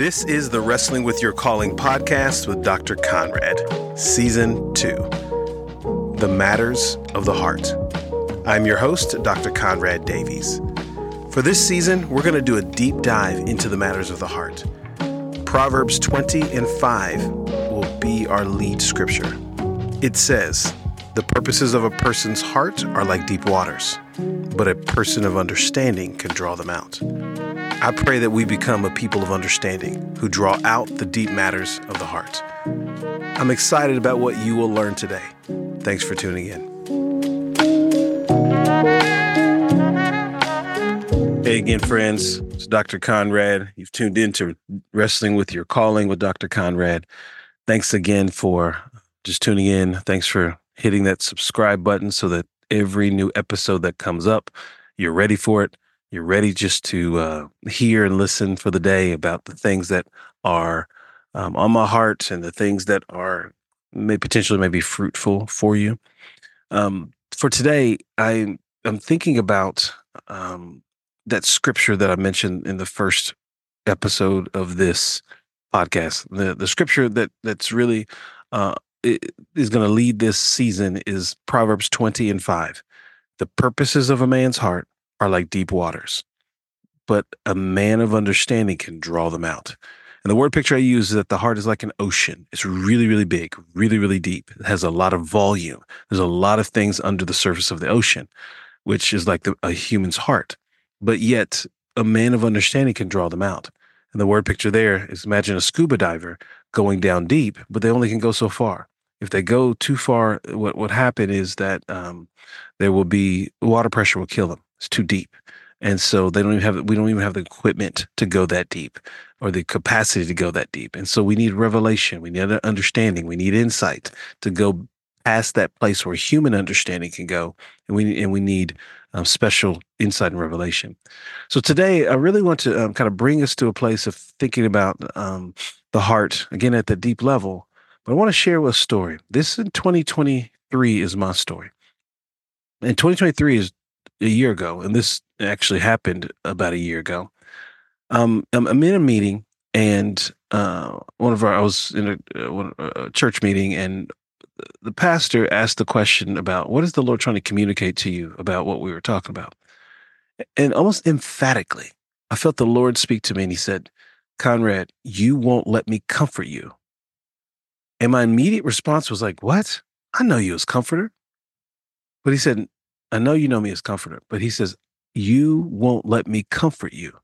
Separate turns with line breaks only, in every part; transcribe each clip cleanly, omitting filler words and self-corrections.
This is the Wrestling with Your Calling podcast with Dr. Conrad, Season 2, The Matters of the Heart. I'm your host, Dr. Conrad Davies. For this season, we're going to do a deep dive into the matters of the heart. Proverbs 20:5 will be our lead scripture. It says, "The purposes of a person's heart are like deep waters, but a person of understanding can draw them out." I pray that we become a people of understanding who draw out the deep matters of the heart. I'm excited about what you will learn today. Thanks for tuning in. Hey again, friends. It's Dr. Conrad. You've tuned in to Wrestling with Your Calling with Dr. Conrad. Thanks again for just tuning in. Thanks for hitting that subscribe button so that every new episode that comes up, you're ready for it. You're ready just to hear and listen for the day about the things that are on my heart and the things that are potentially may be fruitful for you. For today, I'm thinking about that scripture that I mentioned in the first episode of this podcast. The scripture that's really is going to lead this season is Proverbs 20:5. The purposes of a man's heart are like deep waters, but a man of understanding can draw them out. And the word picture I use is that the heart is like an ocean. It's really, really big, really, really deep. It has a lot of volume. There's a lot of things under the surface of the ocean, which is like a human's heart. But yet a man of understanding can draw them out. And the word picture there is, imagine a scuba diver going down deep, but they only can go so far. If they go too far, what would happen is that there will be water pressure will kill them. It's too deep. And so we don't even have the equipment to go that deep or the capacity to go that deep. And so we need revelation. We need understanding. We need insight to go past that place where human understanding can go. And we need special insight and revelation. So today I really want to kind of bring us to a place of thinking about the heart, again, at the deep level. But I want to share a story. This in 2023 is my story. And 2023 is a year ago, and this actually happened about a year ago. I'm in a meeting, and I was in a church meeting, and the pastor asked the question about, what is the Lord trying to communicate to you about what we were talking about? And almost emphatically, I felt the Lord speak to me, and he said, "Conrad, you won't let me comfort you." And my immediate response was like, "What? I know you as comforter." But he said, "I know you know me as comforter," but he says, "You won't let me comfort you."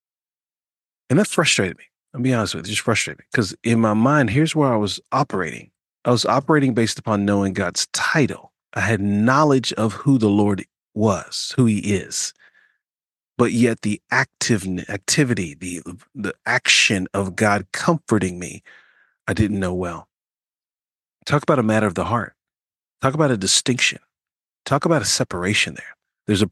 And that frustrated me. I'll be honest with you, just frustrated me. Because in my mind, here's where I was operating. I was operating based upon knowing God's title. I had knowledge of who the Lord was, who he is. But yet the activity, the action of God comforting me, I didn't know well. Talk about a matter of the heart. Talk about a distinction. Talk about a separation there. There's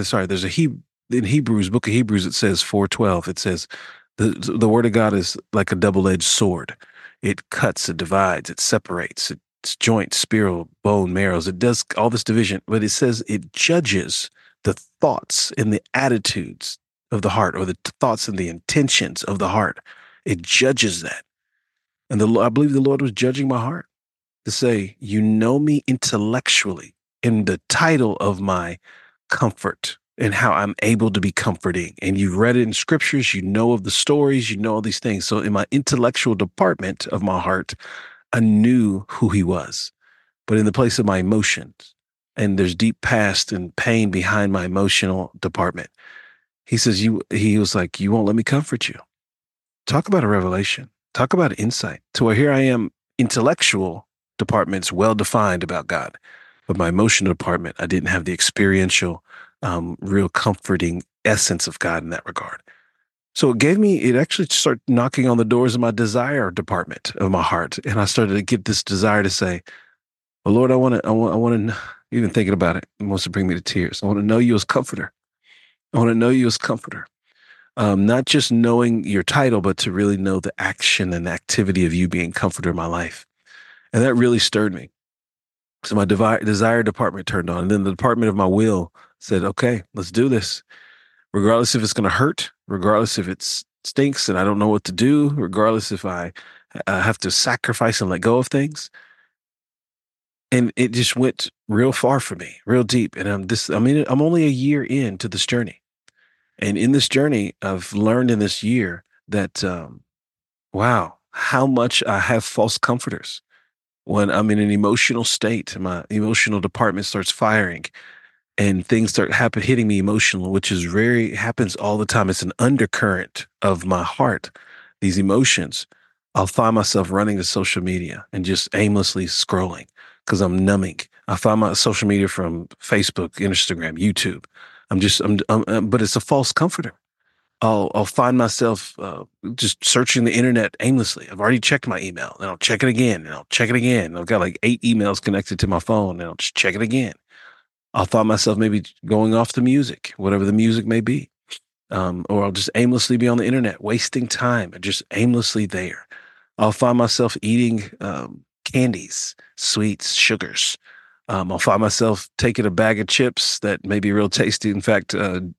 in Hebrews, book of Hebrews, it says 4:12, it says, the word of God is like a double-edged sword. It cuts, it divides, it separates, it's joint, spiral, bone, marrows. It does all this division, but it says it judges the thoughts and the attitudes of the heart, or the thoughts and the intentions of the heart. It judges that. And I believe the Lord was judging my heart to say, you know me intellectually in the title of my comfort and how I'm able to be comforting. And you've read it in scriptures, you know of the stories, you know all these things. So in my intellectual department of my heart, I knew who he was. But in the place of my emotions, and there's deep past and pain behind my emotional department, he was like, "You won't let me comfort you." Talk about a revelation. Talk about insight to where here I am, intellectual department's well-defined about God. But my emotional department, I didn't have the experiential, real comforting essence of God in that regard. So it actually started knocking on the doors of my desire department of my heart. And I started to get this desire to say, "Oh Lord, I want to, even thinking about it, it wants to bring me to tears. I want to know you as comforter. I want to know you as comforter." Not just knowing your title, but to really know the action and activity of you being comforter in my life. And that really stirred me. So my desire department turned on. And then the department of my will said, "Okay, let's do this. Regardless if it's going to hurt, regardless if it's stinks and I don't know what to do, regardless if I have to sacrifice and let go of things. And it just went real far for me, real deep. And I'm only a year into this journey. And in this journey, I've learned in this year that, wow, how much I have false comforters. When I'm in an emotional state, my emotional department starts firing and things start hitting me emotional, which is very happens all the time. It's an undercurrent of my heart. These emotions, I'll find myself running to social media and just aimlessly scrolling because I'm numbing. I find my social media from Facebook, Instagram, YouTube. But it's a false comforter. I'll find myself just searching the internet aimlessly. I've already checked my email, and I'll check it again, and I'll check it again. I've got like 8 emails connected to my phone, and I'll just check it again. I'll find myself maybe going off the music, whatever the music may be, or I'll just aimlessly be on the internet, wasting time and just aimlessly there. I'll find myself eating candies, sweets, sugars. I'll find myself taking a bag of chips that may be real tasty. In fact,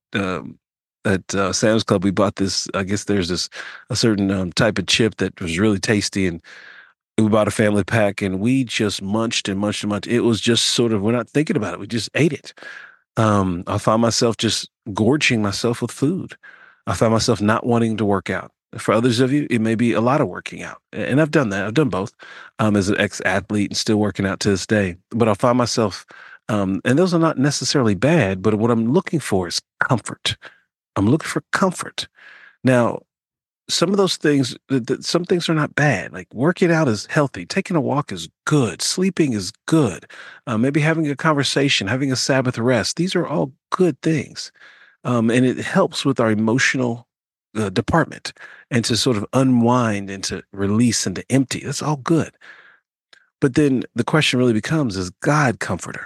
at Sam's Club, we bought this. I guess there's a certain type of chip that was really tasty, and we bought a family pack, and we just munched and munched and munched. It was just sort of we're not thinking about it. We just ate it. I found myself just gorging myself with food. I found myself not wanting to work out. For others of you, it may be a lot of working out, and I've done that. I've done both as an ex-athlete and still working out to this day. But I find myself, and those are not necessarily bad. But what I'm looking for is comfort. I'm looking for comfort. Now, some of those things, some things are not bad. Like working out is healthy. Taking a walk is good. Sleeping is good. Maybe having a conversation, having a Sabbath rest. These are all good things. And it helps with our emotional department and to sort of unwind and to release and to empty. That's all good. But then the question really becomes, is God comforter?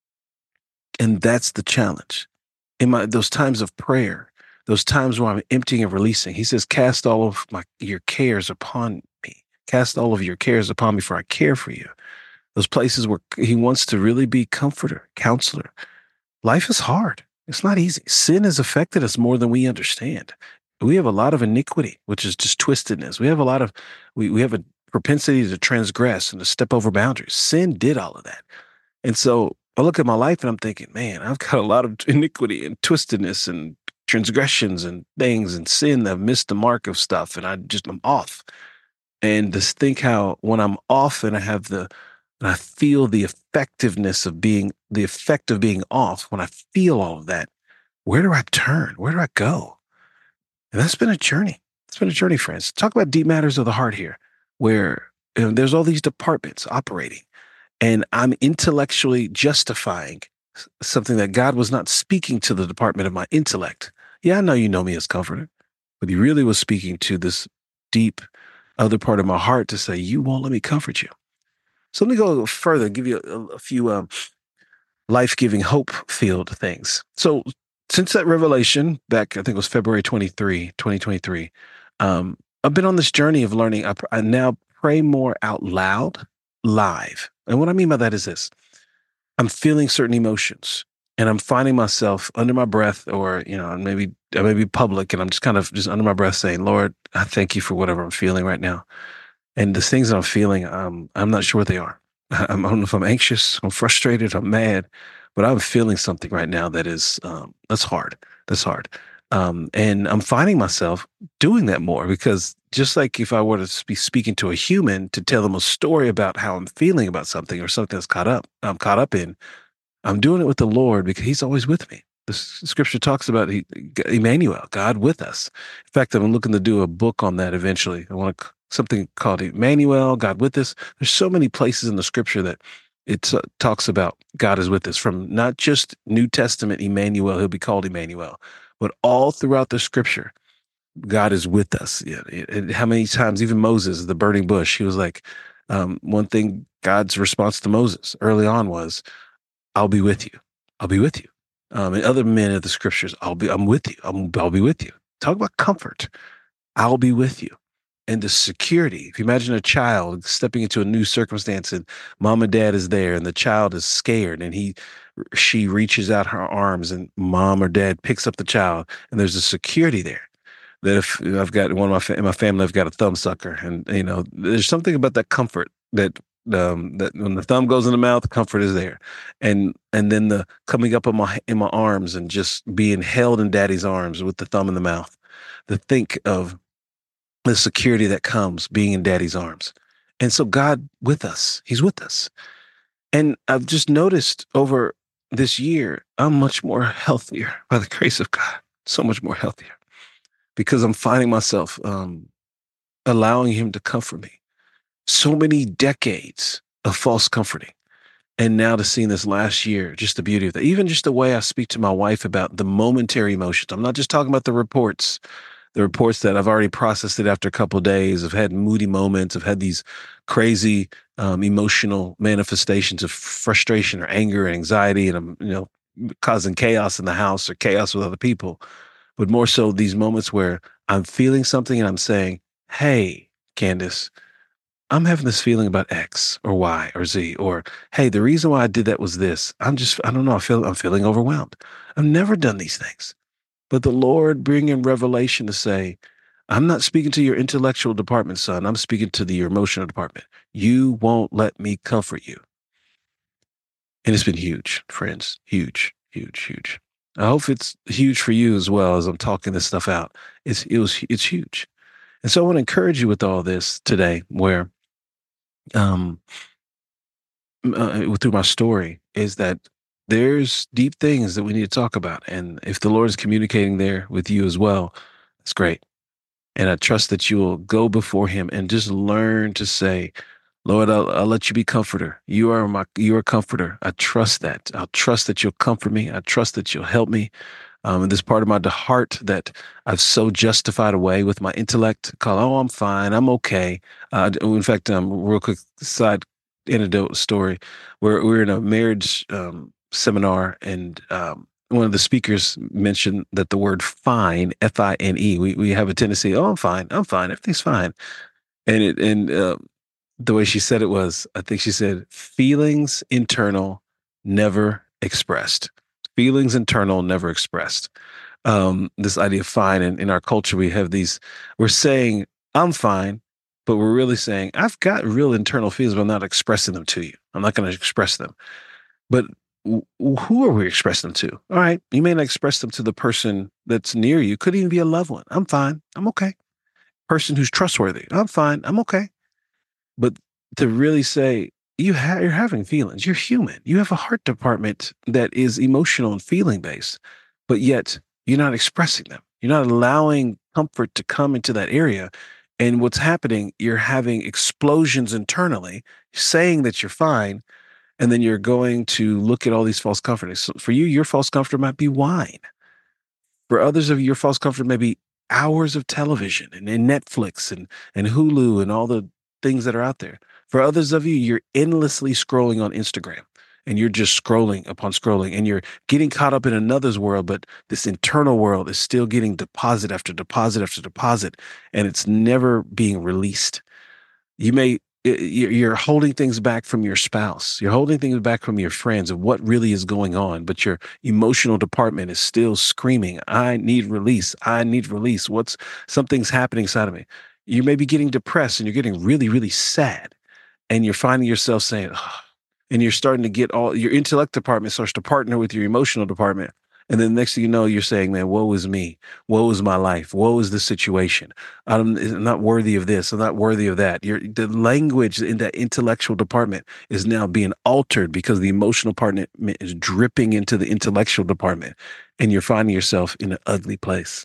And that's the challenge. In those times of prayer, those times where I'm emptying and releasing, he says, cast all of your cares upon me. Cast all of your cares upon me, for I care for you. Those places where he wants to really be comforter, counselor. Life is hard. It's not easy. Sin has affected us more than we understand. We have a lot of iniquity, which is just twistedness. We have a propensity to transgress and to step over boundaries. Sin did all of that. And so I look at my life and I'm thinking, man, I've got a lot of iniquity and twistedness and transgressions and things and sin that have missed the mark of stuff. And I'm off. And just think how when I'm off and I feel the the effect of being off, when I feel all of that, where do I turn? Where do I go? And that's been a journey. It's been a journey, friends. Talk about deep matters of the heart here, where there's all these departments operating and I'm intellectually justifying something that God was not speaking to the department of my intellect. Yeah, I know you know me as comforter, but he really was speaking to this deep other part of my heart to say, you won't let me comfort you. So let me go a little further, give you a few life-giving hope field things. So since that revelation back, I think it was February 2023, I've been on this journey of learning. I now pray more out loud, live. And what I mean by that is this. I'm feeling certain emotions and I'm finding myself under my breath or, maybe I may be public and I'm just kind of just under my breath saying, Lord, I thank you for whatever I'm feeling right now. And the things that I'm feeling, I'm not sure what they are. I don't know if I'm anxious, I'm frustrated, I'm mad, but I'm feeling something right now that is, that's hard. That's hard. And I'm finding myself doing that more because just like if I were to be speaking to a human to tell them a story about how I'm feeling about something or something I'm caught up in, I'm doing it with the Lord because he's always with me. The scripture talks about Emmanuel, God with us. In fact, I'm looking to do a book on that eventually. I want something called Emmanuel, God with us. There's so many places in the scripture that it talks about God is with us, from not just New Testament Emmanuel, he'll be called Emmanuel, but all throughout the scripture, God is with us. Yeah, and how many times, even Moses, the burning bush, he was like, one thing God's response to Moses early on was, I'll be with you. I'll be with you. And other men of the scriptures, I'm with you. I'll be with you. Talk about comfort. I'll be with you. And the security. If you imagine a child stepping into a new circumstance and mom and dad is there and the child is scared and she reaches out her arms and mom or dad picks up the child and there's a security there. that if I've got one of in my family, I've got a thumb sucker, and there's something about that comfort that when the thumb goes in the mouth, comfort is there, and then the coming up in my arms and just being held in daddy's arms with the thumb in the mouth. To think of the security that comes being in daddy's arms. And so God with us, he's with us. And I've just noticed over this year, I'm much more healthier by the grace of God, so much more healthier because I'm finding myself allowing him to comfort me. So many decades of false comforting. And now to see in this last year, just the beauty of that, even just the way I speak to my wife about the momentary emotions. I'm not just talking about the reports that I've already processed it after a couple of days. I've had moody moments. I've had these crazy emotional manifestations of frustration or anger and anxiety, and I'm causing chaos in the house or chaos with other people. But more so these moments where I'm feeling something and I'm saying, "Hey, Candace, I'm having this feeling about X or Y or Z," or "Hey, the reason why I did that was this. I don't know. I'm feeling overwhelmed. I've never done these things." But the Lord bring in revelation to say, I'm not speaking to your intellectual department, son. I'm speaking to your emotional department. You won't let me comfort you. And it's been huge, friends. Huge, huge, huge. I hope it's huge for you as well as I'm talking this stuff out. It's huge. And so I want to encourage you with all this today, where um through my story is that there's deep things that we need to talk about. And if the Lord is communicating there with you as well, it's great. And I trust that you will go before him and just learn to say, Lord, I'll let you be comforter. You are comforter. I trust that. I'll trust that you'll comfort me. I trust that you'll help me. And this part of my heart that I've so justified away with my intellect, call, oh, I'm fine. I'm okay. In fact, real quick side anecdote story where we were in a marriage seminar, and one of the speakers mentioned that the word fine, Fine, we have a tendency, oh, I'm fine, everything's fine. And the way she said it was, I think she said, feelings internal, never expressed. Feelings internal, never expressed. This idea of fine. And in our culture, we're saying, I'm fine, but we're really saying, I've got real internal feelings, but I'm not expressing them to you. I'm not going to express them. But who are we expressing them to? All right. You may not express them to the person that's near you. Could even be a loved one. I'm fine. I'm okay. Person who's trustworthy. I'm fine. I'm okay. But to really say you're having feelings, you're human. You have a heart department that is emotional and feeling based, but yet you're not expressing them. You're not allowing comfort to come into that area. And what's happening, you're having explosions internally, saying that you're fine, and then you're going to look at all these false comforters. So for you, your false comfort might be wine. For others of you, your false comfort may be hours of television and Netflix and Hulu and all the things that are out there. For others of you, you're endlessly scrolling on Instagram and you're just scrolling upon scrolling and you're getting caught up in another's world, but this internal world is still getting deposit after deposit after deposit, and it's never being released. You may you're holding things back from your spouse. You're holding things back from your friends of what really is going on, but your emotional department is still screaming, I need release. I need release. Something's happening inside of me. You may be getting depressed and you're getting really, really sad. And you're finding yourself saying, "Ugh," and you're starting to get all your intellect department starts to partner with your emotional department. And then next thing you know, you're saying, man, woe is me. Woe is my life. Woe is the situation. I'm not worthy of this. I'm not worthy of that. The language in that intellectual department is now being altered because the emotional department is dripping into the intellectual department. And you're finding yourself in an ugly place.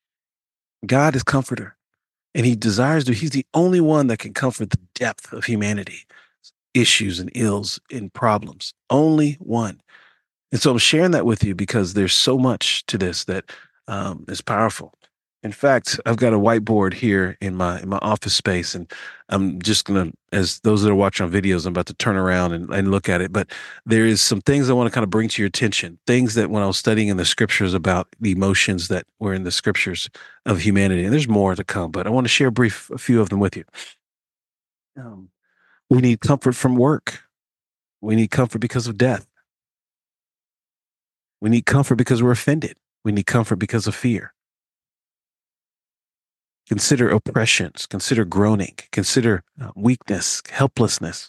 God is comforter. And he's the only one that can comfort the depth of humanity, issues and ills and problems. Only one. And so I'm sharing that with you because there's so much to this that is powerful. In fact, I've got a whiteboard here in my office space, and I'm just gonna, as those that are watching on videos, I'm about to turn around and look at it. But there is some things I want to kind of bring to your attention. Things that when I was studying in the scriptures about the emotions that were in the scriptures of humanity, and there's more to come, but I want to share a few of them with you. Um, we need comfort from work. We need comfort because of death. We need comfort because we're offended. We need comfort because of fear. Consider oppressions, consider groaning, consider weakness, helplessness.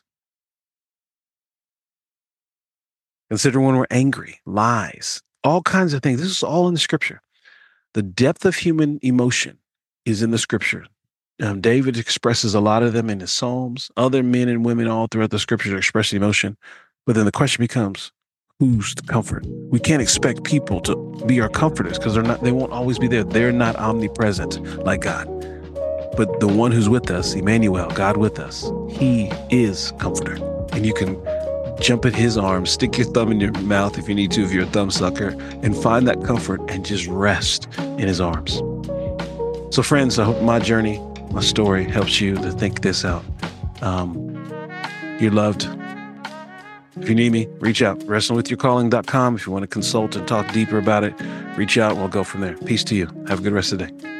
Consider when we're angry, lies, all kinds of things. This is all in the scripture. The depth of human emotion is in the scripture. David expresses a lot of them in his Psalms. Other men and women all throughout the scriptures express emotion. But then the question becomes, who's the comfort? We can't expect people to be our comforters because they won't always be there. They're not omnipresent like God. But the one who's with us, Emmanuel, God with us, he is comforter. And you can jump at his arms, stick your thumb in your mouth if you need to, if you're a thumb sucker, and find that comfort and just rest in his arms. So friends, I hope my journey, my story helps you to think this out. You're loved. If you need me, reach out. WrestlingWithYourCalling.com. If you want to consult and talk deeper about it, reach out and we'll go from there. Peace to you. Have a good rest of the day.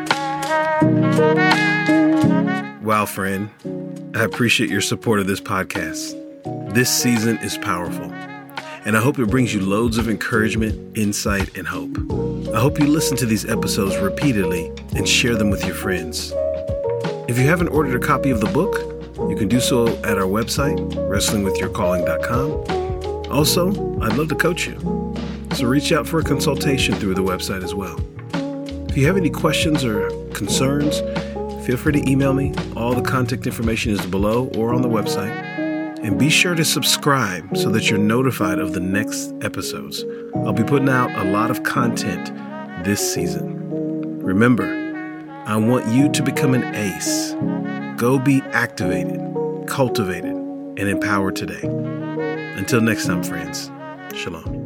Wow, friend. I appreciate your support of this podcast. This season is powerful, and I hope it brings you loads of encouragement, insight, and hope. I hope you listen to these episodes repeatedly and share them with your friends. If you haven't ordered a copy of the book, you can do so at our website, WrestlingWithYourCalling.com. Also, I'd love to coach you, so reach out for a consultation through the website as well. If you have any questions or concerns, feel free to email me. All the contact information is below or on the website. And be sure to subscribe so that you're notified of the next episodes. I'll be putting out a lot of content this season. Remember, I want you to become an ace. Go be activated, cultivated, and empowered today. Until next time, friends. Shalom.